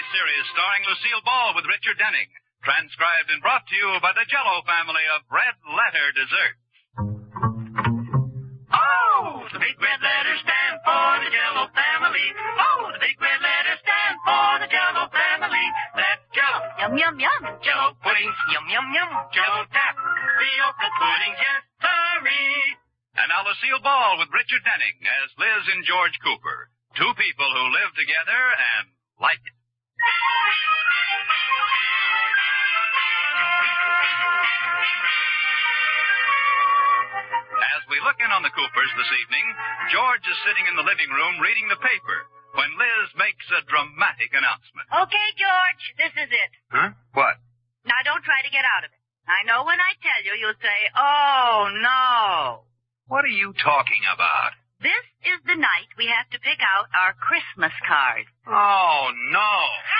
series starring Lucille Ball with Richard Denning. Transcribed and brought to you by the Jell-O family of red letter desserts. Oh, the big red letters stand for the Jell-O family. Oh, the big red letters stand for the Jell-O family. That's Jell-O. Yum, yum, yum. Jell-O puddings. Yum, yum, yum. Jell-O tap. Fiocca puddings, yes, sirree. And now Lucille Ball with Richard Denning as Liz and George Cooper. Two people who live together and like it. As we look in on the Coopers this evening, George is sitting in the living room reading the paper when Liz makes a dramatic announcement. Okay, George, this is it. Huh? What? Now, don't try to get out of it. I know when I tell you, you'll say, oh, no. What are you talking about? This is the night we have to pick out our Christmas card. Oh, no.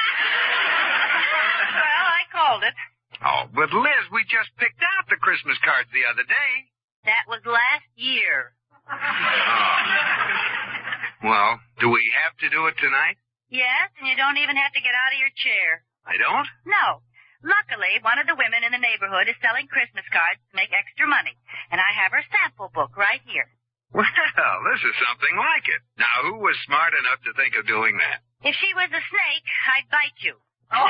Well, I called it. Oh, but Liz, we just picked out the Christmas cards the other day. That was last year. Oh. Well, do we have to do it tonight? Yes, and you don't even have to get out of your chair. I don't? No. Luckily, one of the women in the neighborhood is selling Christmas cards to make extra money, and I have her sample book right here. Well, this is something like it. Now, who was smart enough to think of doing that? If she was a snake, I'd bite you. Oh.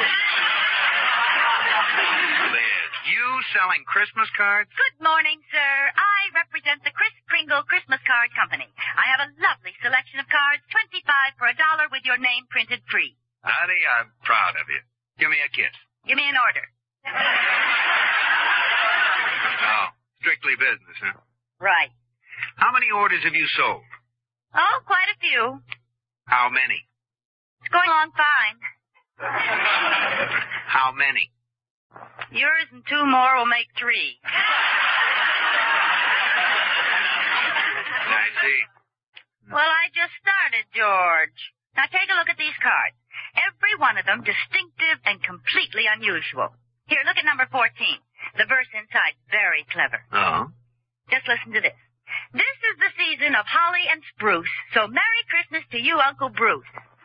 Liz, you selling Christmas cards? Good morning, sir. I represent the Kris Kringle Christmas Card Company. I have a lovely selection of cards, 25 for $1 with your name printed free. Honey, I'm proud of you. Give me a kiss. Give me an order. Oh, strictly business, huh? Right. How many orders have you sold? Oh, quite a few. How many? It's going along fine. How many? Yours and two more will make 3. I see. Well, I just started, George. Now take a look at these cards. Every one of them distinctive and completely unusual. Here, look at number 14. The verse inside's very clever. Oh? Just listen to this. This is the season of holly and spruce, so Merry Christmas to you, Uncle Bruce.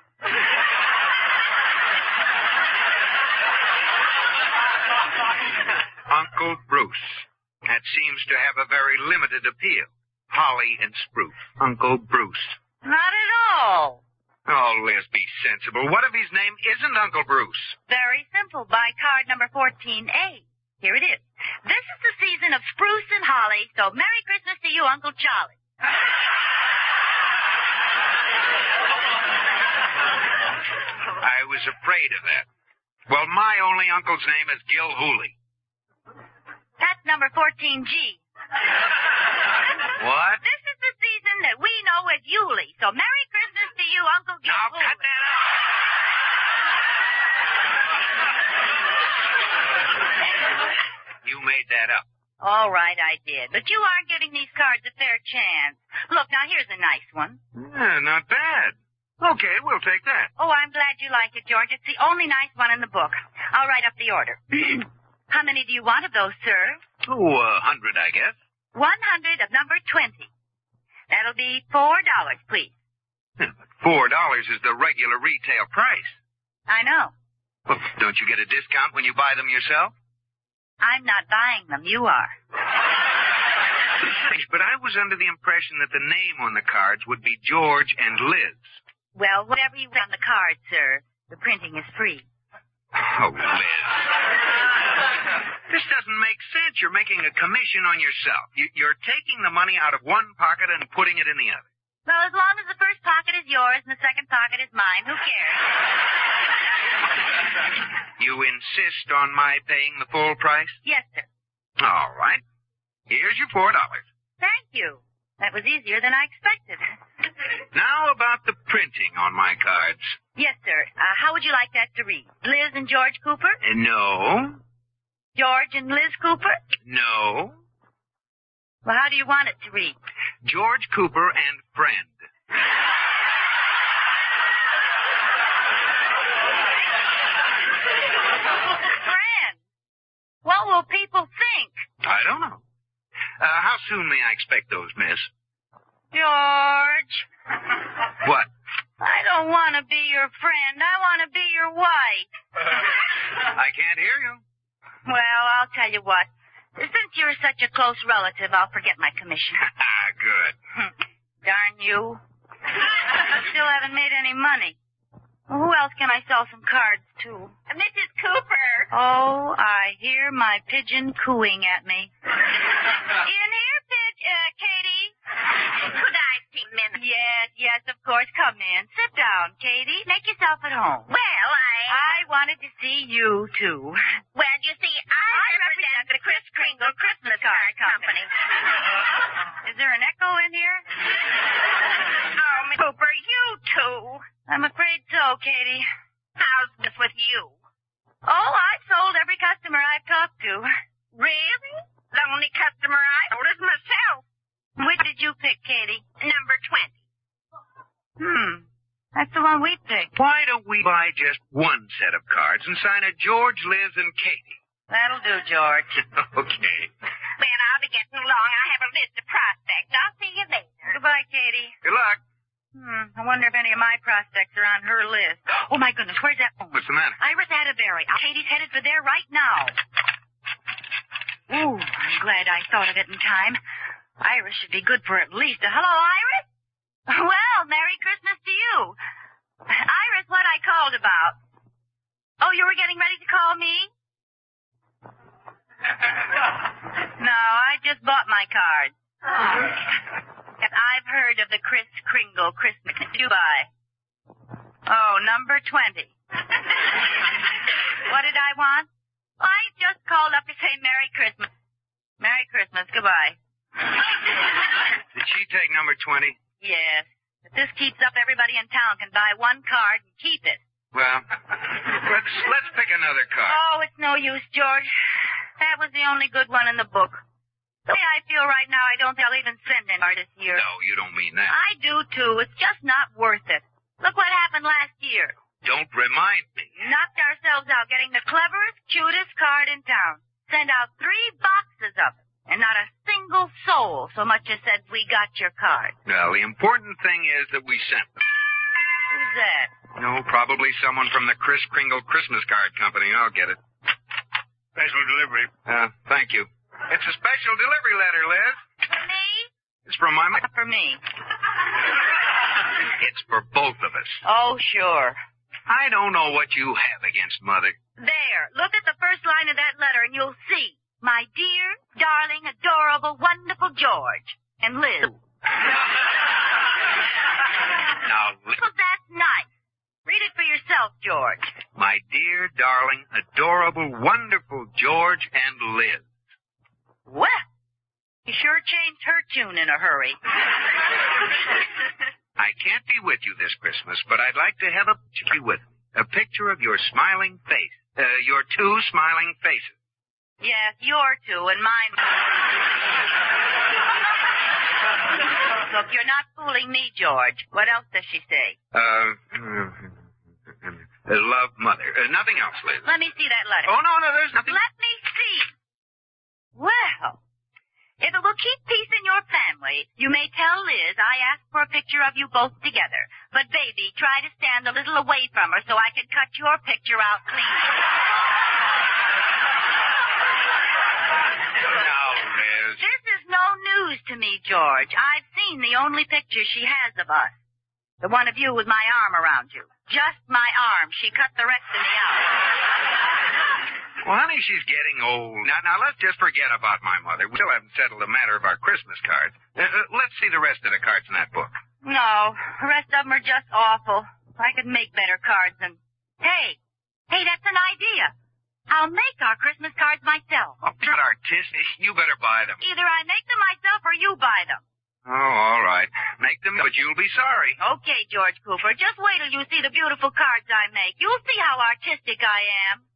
Uncle Bruce. That seems to have a very limited appeal. Holly and spruce. Uncle Bruce. Not at all. Oh, Liz, be sensible. What if his name isn't Uncle Bruce? Very simple. Buy card number 14A. Here it is. This is the season of spruce and holly, so Merry Christmas to you, Uncle Charlie. I was afraid of that. Well, my only uncle's name is Gil Hooley. That's number 14G. What? This is the season that we know as Yuli, so Merry Christmas to you, Uncle Gil Now, Hooley. cut that out. You made that up. All right, I did. But you aren't giving these cards a fair chance. Look, now here's a nice one. Yeah, not bad. Okay, we'll take that. Oh, I'm glad you like it, George. It's the only nice one in the book. I'll write up the order. How many do you want of those, sir? Oh, 100, I guess. 100 of number 20. That'll be $4, please. Yeah, but $4 is the regular retail price. I know. Well, don't you get a discount when you buy them yourself? I'm not buying them. You are. But I was under the impression that the name on the cards would be George and Liz. Well, whatever you want on the card, sir. The printing is free. Oh, Liz. This doesn't make sense. You're making a commission on yourself. You're taking the money out of one pocket and putting it in the other. Well, as long as the first pocket is yours and the second pocket is mine, who cares? You insist on my paying the full price? Yes, sir. All right. Here's your $4. Thank you. That was easier than I expected. Now about the printing on my cards. Yes, sir. How would you like that to read? Liz and George Cooper? No. George and Liz Cooper? No. Well, how do you want it to read? George Cooper and friend. Friend? What will people think? I don't know. How soon may I expect those, miss? George. What? I don't don't want to be your friend. I want to be your wife. I can't hear you. Well, I'll tell you what. Since you're such a close relative, I'll forget my commission. Good. Darn you. I still haven't made any money. Well, who else can I sell some cards to? Mrs. Cooper. Oh, I hear my pigeon cooing at me. In here, Katie? Could I see Minnie? Yes, of course. Come in. Sit down, Katie. Make yourself at home. Well, I wanted to see you, too. Well, you see, I represent the Kris Kringle Christmas Card Company. Is there an echo in here? Oh, Miss Cooper, you too. I'm afraid so, Katie. How's this with you? Oh, I've sold every customer I've talked to. Really? The only customer I sold is myself. Which did you pick, Katie? Number 20. That's the one we picked. Why don't we buy just one set of cards and sign it George, Liz, and Katie? That'll do, George. Okay. Well, I'll be getting along. I have a list of prospects. I'll see you later. Goodbye, Katie. Good luck. I wonder if any of my prospects are on her list. Oh, my goodness, where's that phone? What's the matter? Iris Atterbury. Katie's headed for there right now. Ooh, I'm glad I thought of it in time. Iris should be good for at least a... Hello, Iris? Well, Merry Christmas to you. Iris, what I called about. Oh, you were getting ready to call me? No, I just bought my card. I've heard of the Kris Kringle Christmas in Dubai. Oh, number 20. What did I want? I just called up to say Merry Christmas. Merry Christmas. Goodbye. Did she take number 20? Yes. If this keeps up, everybody in town can buy one card and keep it. Well, let's pick another card. Oh, it's no use, George. That was the only good one in the book. The way I feel right now, I don't think I'll even send any card this year. No, you don't mean that. I do, too. It's just not worth it. Look what happened last year. Don't remind me. Knocked ourselves out getting the cleverest, cutest card in town. Sent out 3 boxes of it. And not a single soul so much as said, we got your card. Well, the important thing is that we sent them. Who's that? No, probably someone from the Kris Kringle Christmas Card Company. I'll get it. Special delivery. Thank you. It's a special delivery letter, Liz. For me? It's from my mother. For me. It's for both of us. Oh, sure. I don't know what you have against Mother. There. Look at the first line of that letter and you'll see. My dear, darling, adorable, wonderful George. And Liz. Now, Liz. Well, that's nice. Read it for yourself, George. My dear, darling, adorable, wonderful George and Liz. Well, you sure changed her tune in a hurry. I can't be with you this Christmas, but I'd like to have a picture with me. A picture of your smiling face. Your 2 smiling faces. Yes, your 2 and mine. Look, you're not fooling me, George. What else does she say? Love, Mother. Nothing else, Liz. Let me see that letter. Oh, no, there's nothing. Let me see. Well, if it will keep peace in your family, you may tell Liz I asked for a picture of you both together. But, baby, try to stand a little away from her so I can cut your picture out clean. Now, Liz. This is no news to me, George. I've seen the only picture she has of us. The one of you with my arm around you. Just my arm. She cut the rest of me out. Well, honey, she's getting old. Now, let's just forget about my mother. We still haven't settled the matter of our Christmas cards. Let's see the rest of the cards in that book. No, the rest of them are just awful. I could make better cards than... Hey, that's an idea. I'll make our Christmas cards myself. Oh, not artistic. You better buy them. Either I make them myself or you buy them. Oh, all right. Make them, but you'll be sorry. Okay, George Cooper. Just wait till you see the beautiful cards I make. You'll see how artistic I am.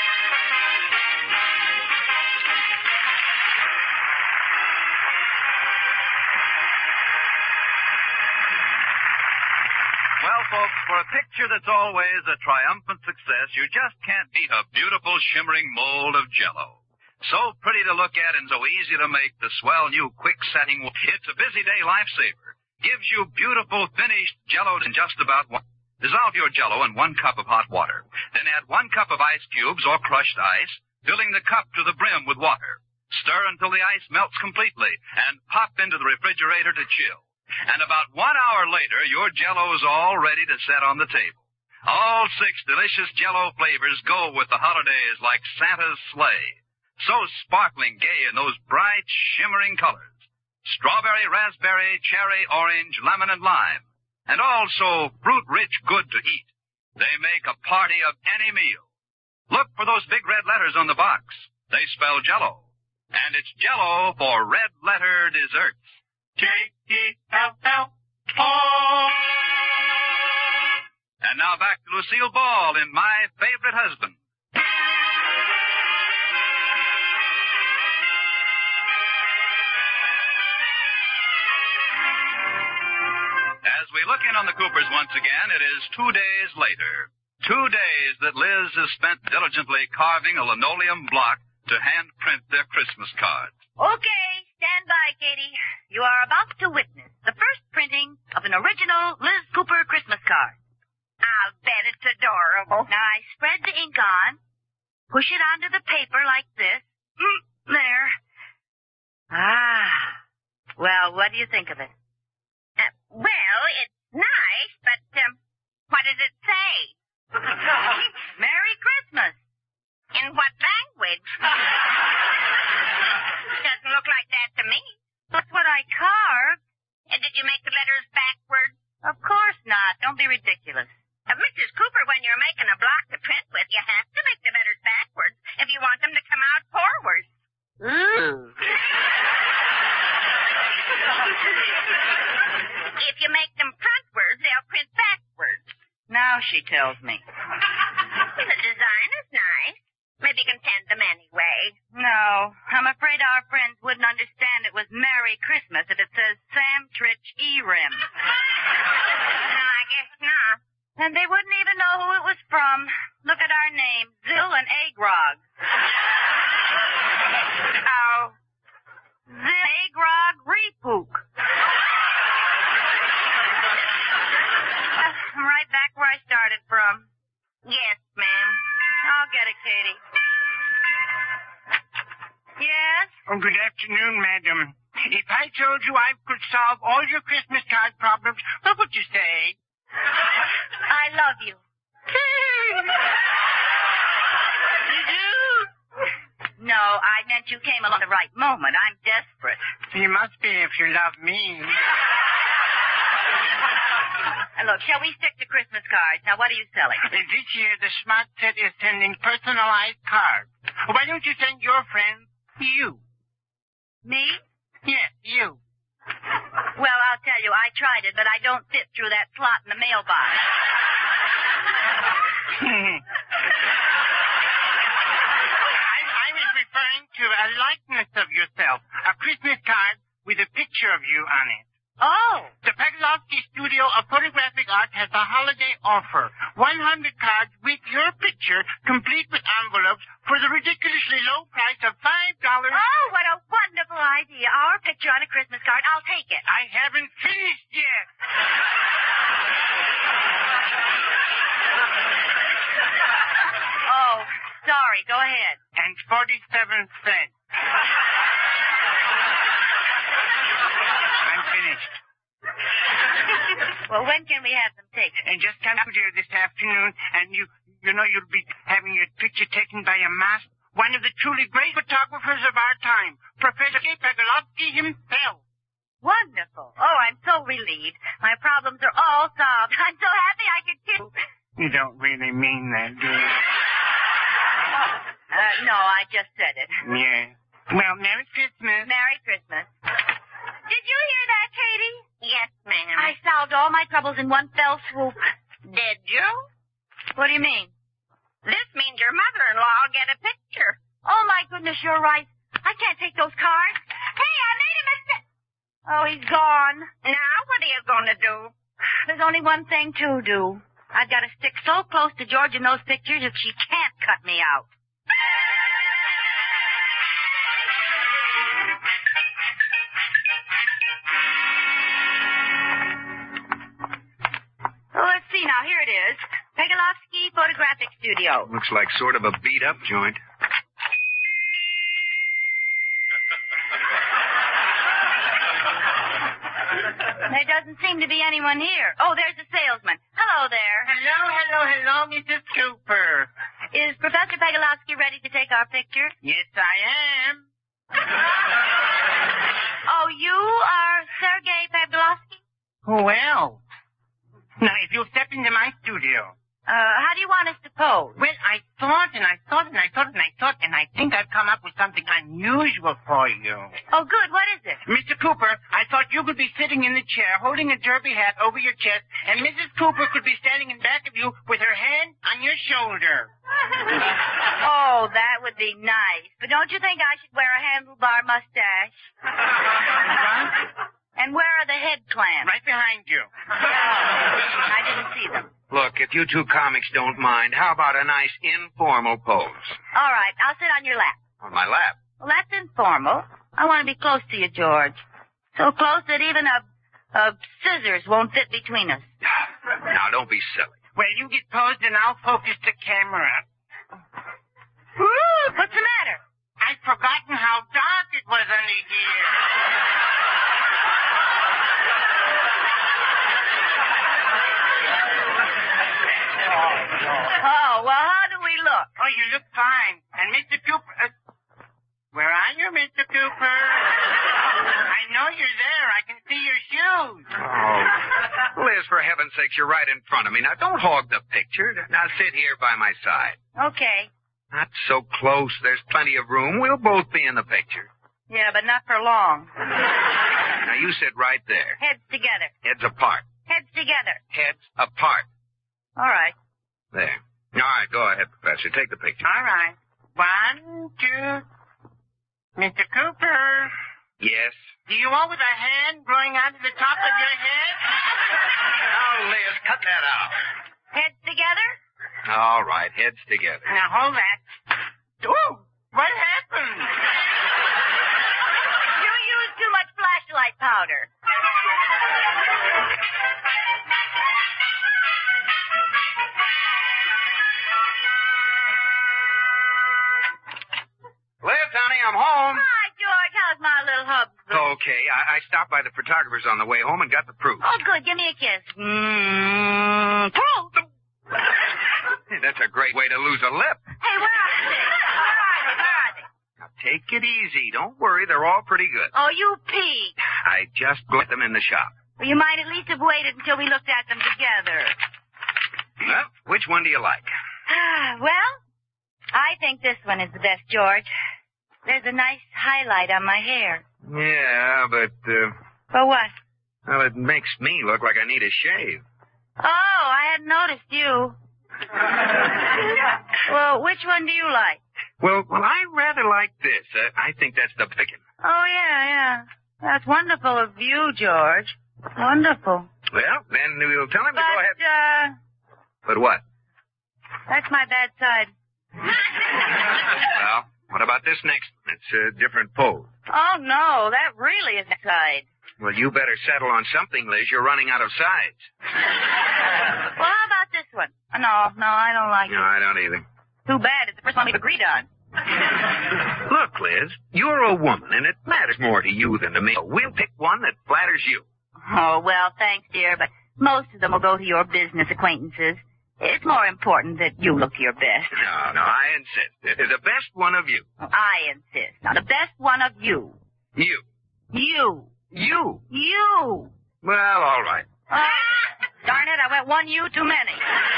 Well, folks, for a picture that's always a triumphant success, you just can't beat a beautiful shimmering mold of Jell-O. So pretty to look at and so easy to make, the swell new quick-setting... It's a busy day lifesaver. Gives you beautiful finished Jell-O in just about one. Dissolve your Jell-O in 1 cup of hot water. Then add 1 cup of ice cubes or crushed ice, filling the cup to the brim with water. Stir until the ice melts completely and pop into the refrigerator to chill. And about 1 hour later, your Jell-O's all ready to set on the table. All 6 delicious Jell-O flavors go with the holidays like Santa's sleigh. So sparkling gay in those bright, shimmering colors. Strawberry, raspberry, cherry, orange, lemon, and lime. And also fruit-rich good to eat. They make a party of any meal. Look for those big red letters on the box. They spell Jell-O. And it's Jell-O for red letter desserts. Jell-O. And now back to Lucille Ball in My Favorite Husband. As we look in on the Coopers once again, it is 2 days later. 2 days that Liz has spent diligently carving a linoleum block to hand print their Christmas cards. Okay, stand by, Katie. You are about to witness the first printing of an original Liz Cooper Christmas card. I'll bet it's adorable. Now, I spread the ink on, push it onto the paper like this. There. Ah. Well, what do you think of it? Well, it's nice, but, what does it say? Merry Christmas. In what language? Doesn't look like that to me. That's what I carved. Did you make the letters backwards? Of course not. Don't be ridiculous. Mrs. Cooper, when you're making a block to print with, you have to make the letters backwards if you want them to come out forwards. If you make them frontwards, they'll print backwards. Now she tells me. The design is nice. Maybe you can send them anyway. No, I'm afraid our friends wouldn't understand it was Merry Christmas if it says Sam Tritch E-Rim. No, I guess not. And they wouldn't even know who it was from. Look at our names, Zill and Agrog. Oh. Zill, Agrog, Repook. I'm right back where I started from. Yes, ma'am. I'll get it, Katie. Yes? Oh, good afternoon, madam. If I told you I could solve all your Christmas card problems, what would you say? I love you. You do? No, I meant you came along the right moment. I'm desperate. You must be if you love me. And look, shall we stick to Christmas cards? Now, what are you selling? This year, the Smart Set is sending personalized cards. Why don't you send your friends you? Me? Yes, you. Well, I'll tell you, I tried it, but I don't fit through that slot in the mailbox. I was referring to a likeness of yourself, a Christmas card with a picture of you on it. Oh. The Peglovsky Studio of Photographic Art has a holiday offer. 100 cards with your picture, complete with envelopes, for the ridiculously low price of $5. Oh, what a wonderful idea. Our picture on a Christmas card. I'll take it. I haven't finished yet. Oh, sorry. Go ahead. And 47 cents. I'm finished. Well, when can we have them taken? And just come out here this afternoon, and you know you'll be having your picture taken by a master, one of the truly great photographers of our time, Professor Peglovsky himself. Wonderful. Oh, I'm so relieved. My problems are all solved. I'm so happy I could kiss. You don't really mean that, do you? No, I just said it. Yeah. Well, Merry Christmas. Merry Christmas. Did you hear that, Katie? Yes, ma'am. I solved all my troubles in one fell swoop. Did you? What do you mean? This means your mother-in-law will get a picture. Oh, my goodness, you're right. I can't take those cards. Hey, I made a mistake. Oh, he's gone. Now, what are you going to do? There's only one thing to do. I've got to stick so close to George in those pictures that she can't cut me out. Well, let's see now. Here it studio. Looks like sort of a beat-up joint. There doesn't seem to be anyone here. Oh, there's the salesman. Hello there. Hello, Mrs. Cooper. Is Professor Pegalowski ready to take our picture? Yes, I am. Oh, you are Sergei Pegalowski? Well, now, if you'll step into my studio. How do you want us to pose? Well, I thought, and I think I've come up with something unusual for you. Oh, good. What is it? Mr. Cooper, I thought you could be sitting in the chair holding a derby hat over your chest, and Mrs. Cooper could be standing in back of you with her hand on your shoulder. Oh, that would be nice. But don't you think I should wear a handlebar mustache? And where are the head clamps? Right behind you. I didn't see them. Look, if you two comics don't mind, how about a nice informal pose? All right, I'll sit on your lap. On my lap. Well, that's informal. I want to be close to you, George. So close that even a scissors won't fit between us. Now, don't be silly. Well, you get posed and I'll focus the camera. Ooh, what's the matter? I've forgotten how dark it was under here. Oh, well, how do we look? Oh, you look fine. And Mr. Cooper... where are you, Mr. Cooper? I know you're there. I can see your shoes. Oh, Liz, for heaven's sakes, you're right in front of me. Now, don't hog the picture. Now, sit here by my side. Okay. Not so close. There's plenty of room. We'll both be in the picture. Yeah, but not for long. Now, you sit right there. Heads together. Heads apart. Heads together. Heads apart. All right. There. All right, go ahead, Professor. Take the picture. All right. 1, 2... Mr. Cooper. Yes? Do you walk with a hand growing out of the top of your head? Now, Liz, cut that out. Heads together? All right, heads together. Now, hold that. Ooh, what happened? You used too much flashlight powder. Liz, honey, I'm home. Hi, George. How's my little hub? Okay, I stopped by the photographer's on the way home and got the proof. Oh, good. Give me a kiss. Proof. Hey, that's a great way to lose a lip. Hey, where are they? Where are they? Now, take it easy. Don't worry, they're all pretty good. Oh, you Pete. I just got them in the shop. Well, you might at least have waited until we looked at them together. Well, which one do you like? Well, I think this one is the best, George. There's a nice highlight on my hair. Yeah, but, For what? well, it makes me look like I need a shave. Oh, I hadn't noticed you. Well, which one do you like? Well, I rather like this. I think that's the pickin'. Oh, yeah. That's wonderful of you, George. Wonderful. Well, then we'll tell him to go ahead. But what? That's my bad side. Well, what about this next one? It's a different pose. Oh, no, that really is the side. Well, you better settle on something, Liz. You're running out of sides. Well, how about this one? No, I don't like No, it. I don't either. Too bad. It's the first one we've agreed on. Look, Liz, you're a woman, and it matters more to you than to me. We'll pick one that flatters you. Oh, well, thanks, dear, but most of them will go to your business acquaintances. It's more important that you look your best. No, I insist. The best one of you. I insist. Now, the best one of you. You. You. You. You. Well, all right. Darn it, I went one you too many.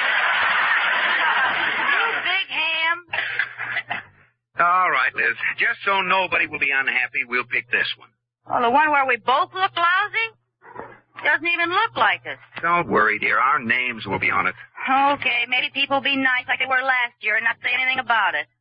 You big ham. All right, Liz. Just so nobody will be unhappy, we'll pick this one. Oh, the one where we both look lousy? Doesn't even look like us. Don't worry, dear. Our names will be on it. Okay, maybe people will be nice like they were last year and not say anything about it.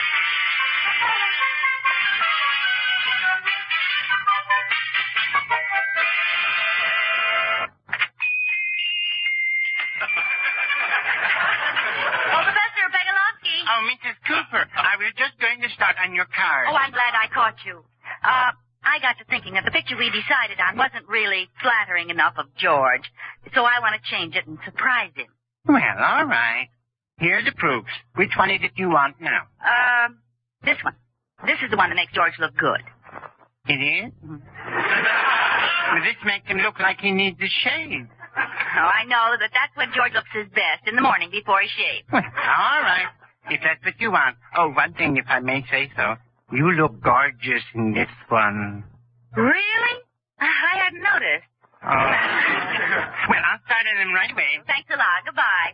Oh, Professor Pegalowski. Oh, Mrs. Cooper, I was just going to start on your card. Oh, I'm glad I caught you. I got to thinking that the picture we decided on wasn't really flattering enough of George, so I want to change it and surprise him. Well, all right. Here are the proofs. Which one is it you want now? This one. This is the one that makes George look good. It is? Well, this makes him look like he needs a shave. Oh, I know that's when George looks his best, in the morning before he shaves. Well, all right. If that's what you want. Oh, one thing, if I may say so. You look gorgeous in this one. Really? I hadn't noticed. Oh. Well, I'll start on them right away. Thanks a lot. Goodbye.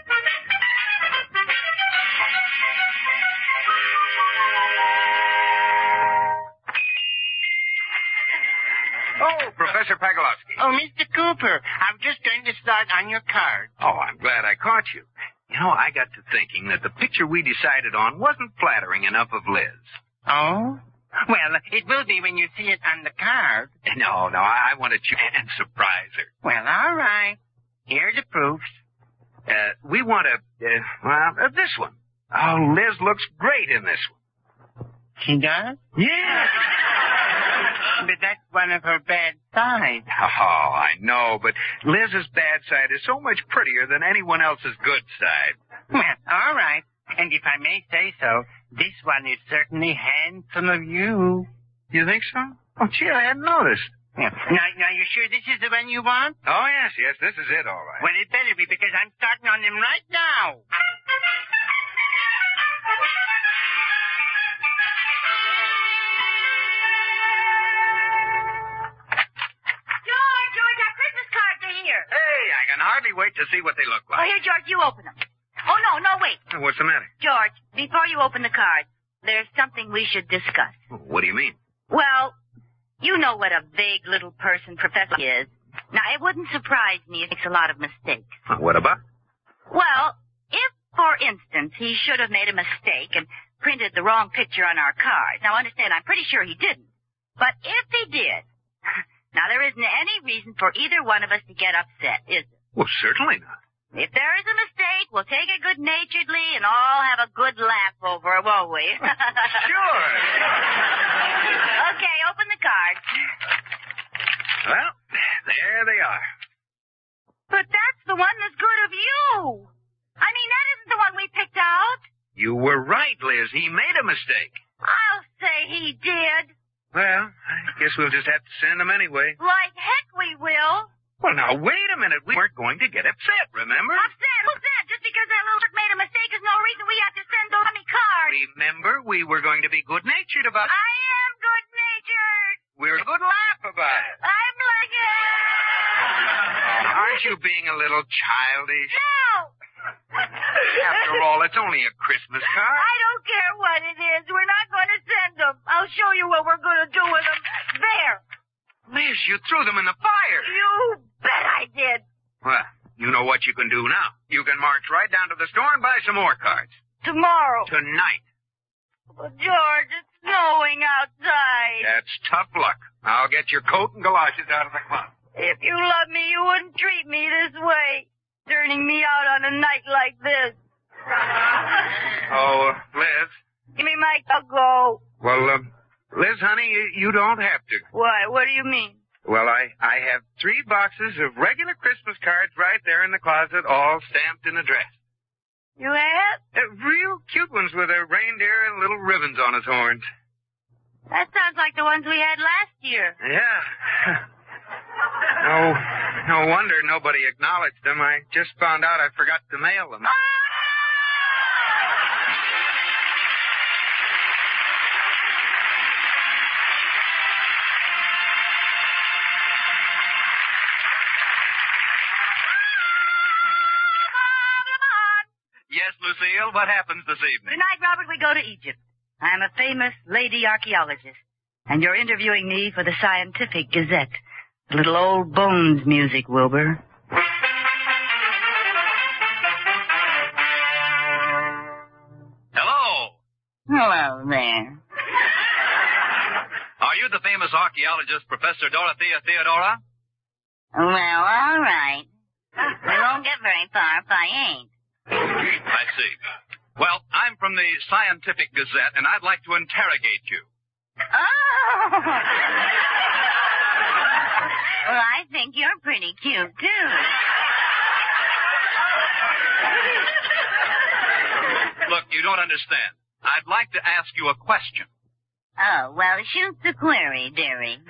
Oh, Professor Pagolowski. Oh, Mr. Cooper, I'm just going to start on your card. Oh, I'm glad I caught you. You know, I got to thinking that the picture we decided on wasn't flattering enough of Liz. Oh? Well, it will be when you see it on the card. No, I wanted you to surprise her. Well, all right. Here are the proofs. We want this one. Oh, Liz looks great in this one. She does? Yeah. But that's one of her bad sides. Oh, I know, but Liz's bad side is so much prettier than anyone else's good side. Well, all right. And if I may say so, this one is certainly handsome of you. You think so? Oh, gee, I hadn't noticed. Yeah. Now, you sure this is the one you want? Oh, yes, this is it, all right. Well, it better be, because I'm starting on them right now. George, our Christmas cards are here. Hey, I can hardly wait to see what they look Oh, like. here, George, you open them. Oh, no, wait. What's the matter? George, before you open the cards, there's something we should discuss. What do you mean? Well, you know what a vague little person Professor is. Now, it wouldn't surprise me if he makes a lot of mistakes. What about? Well, if, for instance, he should have made a mistake and printed the wrong picture on our cards. Now, understand, I'm pretty sure he didn't. But if he did, now there isn't any reason for either one of us to get upset, is there? Well, certainly not. If there is a mistake, we'll take it good-naturedly and all have a good laugh over it, won't we? Sure. Okay, open the cards. Well, there they are. But that's the one that's good of you. I mean, that isn't the one we picked out. You were right, Liz. He made a mistake. I'll say he did. Well, I guess we'll just have to send him anyway. Like heck we will. Well, now, wait a minute. We weren't going to get upset, remember? Upset? Who's that? Just because that little bit made a mistake is no reason we have to send those dummy cards. Remember, we were going to be good-natured about it. I am good-natured. We're a good laugh about it. I'm like it. Aren't you being a little childish? No. After all, it's only a Christmas card. I don't care what it is. We're not going to send them. I'll show you what we're going to do with them. There. Liz, you threw them in the fire. You bet I did. Well, you know what you can do now. You can march right down to the store and buy some more cards. Tomorrow. Tonight. Well, George, it's snowing outside. That's tough luck. I'll get your coat and galoshes out of the closet. If you loved me, you wouldn't treat me this way. Turning me out on a night like this. Oh, Liz. Give me my I'll go. Well, Liz, honey, you don't have to. Why? What do you mean? Well, I have 3 boxes of regular Christmas cards right there in the closet, all stamped and addressed. You have? Real cute ones with a reindeer and little ribbons on his horns. That sounds like the ones we had last year. Yeah. No wonder nobody acknowledged them. I just found out I forgot to mail them. Yes, Lucille, what happens this evening? Tonight, Robert, we go to Egypt. I'm a famous lady archaeologist, and you're interviewing me for the Scientific Gazette. A little old bones music, Wilbur. Hello. Hello there. Are you the famous archaeologist, Professor Dorothea Theodora? Well, all right. We won't get very far if I ain't. I see. Well, I'm from the Scientific Gazette, and I'd like to interrogate you. Oh! Well, I think you're pretty cute, too. Look, you don't understand. I'd like to ask you a question. Oh, well, shoot the query, dearie.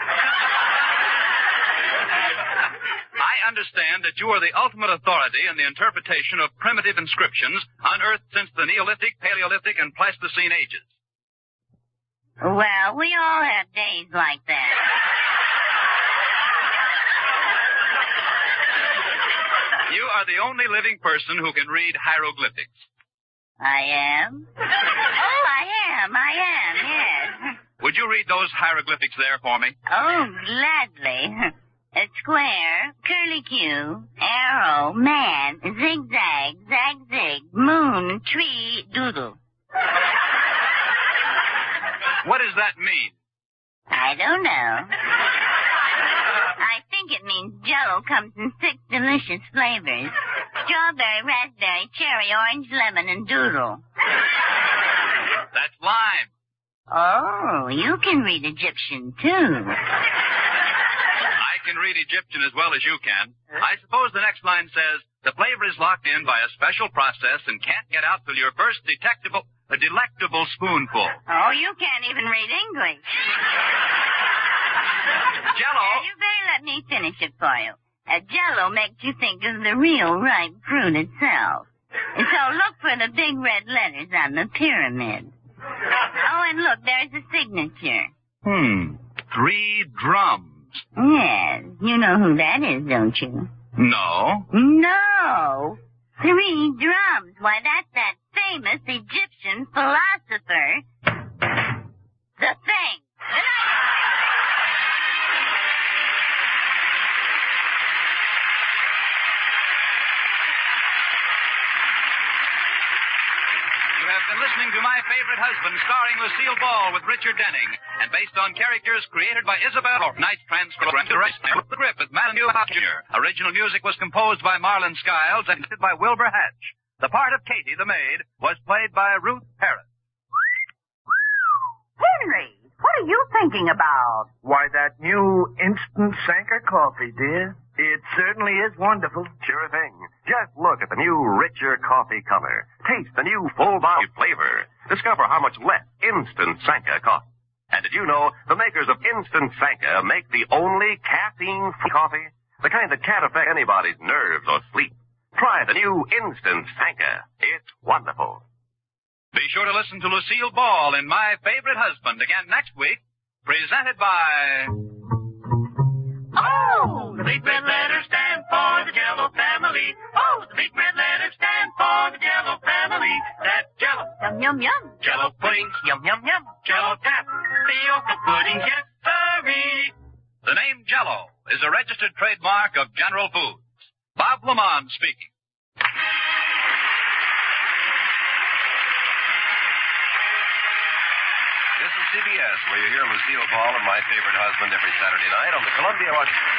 I understand that you are the ultimate authority in the interpretation of primitive inscriptions unearthed since the Neolithic, Paleolithic, and Pleistocene ages. Well, we all have days like that. You are the only living person who can read hieroglyphics. I am? Oh, I am, yes. Would you read those hieroglyphics there for me? Oh, gladly. A square, curlicue, arrow, man, zigzag, zag-zig, moon, tree, doodle. What does that mean? I don't know. I think it means Jell-O comes in 6 delicious flavors. Strawberry, raspberry, cherry, orange, lemon, and doodle. That's lime. Oh, you can read Egyptian, too. I can read Egyptian as well as you can. I suppose the next line says, the flavor is locked in by a special process and can't get out till your first delectable spoonful. Oh, you can't even read English. Jell-O. You better let me finish it for you. Jell-O makes you think of the real ripe fruit itself. And so look for the big red letters on the pyramid. Oh, and look, there's a signature. 3 drums. Yes, you know who that is, don't you? No. No. 3 drums. Why, that's that famous Egyptian philosopher, the Thing. You have been listening to My Favorite Husband, starring Lucille Ball with Richard Denning, and based on characters created by Isabel Orr. Tonight's transcript with Matthew Jr. Original music was composed by Marlon Skiles and edited by Wilbur Hatch. The part of Katie, the maid, was played by Ruth Parrott. Henry, what are you thinking about? Why, that new instant Sanker coffee, dear. It certainly is wonderful. Sure thing. Just look at the new richer coffee color. Taste the new full-bodied flavor. Discover how much less instant Sanka costs. And did you know the makers of Instant Sanka make the only caffeine-free coffee? The kind that can't affect anybody's nerves or sleep. Try the new Instant Sanka. It's wonderful. Be sure to listen to Lucille Ball in My Favorite Husband again next week, presented by... Oh, the big red letters stand for the Jell-O family. Oh, the big red letters stand for the Jell-O family. That's Jell-O. Yum, yum, yum. Jell-O pudding. Yum, yum, yum. Jell-O tap. Fioca pudding. Yes, sirree. The name Jell-O is a registered trademark of General Foods. Bob Lamont speaking. This is CBS, where you hear Lucille Ball and My Favorite Husband every Saturday night on the Columbia